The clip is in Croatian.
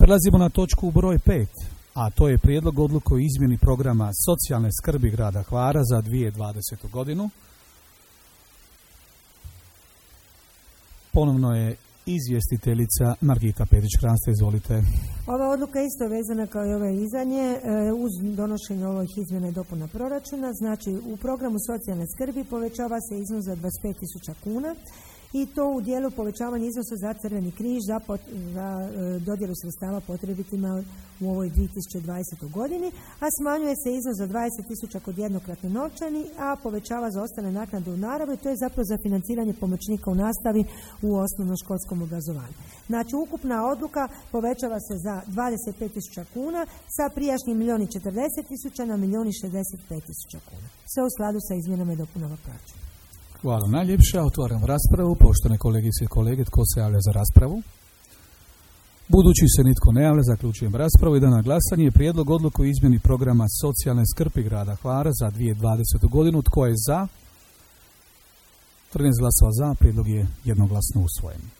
Prelazimo na točku broj 5, a to je prijedlog odluke o izmjeni programa socijalne skrbi grada Hvara za 2020. godinu. Ponovno je izvjestiteljica Margita Petić-Kranjca, izvolite. Ova odluka isto je vezana kao i ove izdanje uz donošenje ovih izmjena i dopuna proračuna. Znači, u programu socijalne skrbi povećava se iznos za 25.000 kuna i to u dijelu povećavanja iznosa za Crveni križ za dodjelu sredstava potrebitima u ovoj 2020. godini, a smanjuje se iznos za 20.000 kod jednokratne novčani, a povećava za ostale naknade u naravi. To je zapravo za financiranje pomoćnika u nastavi u osnovnoškolskom obrazovanju. Znači, ukupna odluka povećava se za 25.000 kuna sa prijašnjih 1.040.000 na 1.065.000 kuna. Sve u skladu sa izmjenama i dopunama proračuna. Hvala najljepša. Otvaram raspravu. Poštovane kolegice i kolege, tko se javlja za raspravu? Budući se nitko ne javlja, zaključujem raspravu i dajem na glasanje prijedlog odluke o izmjeni programa socijalne skrbi grada Hvara za 2020. godinu. Tko je za? 13 glasova za, prijedlog je jednoglasno usvojen.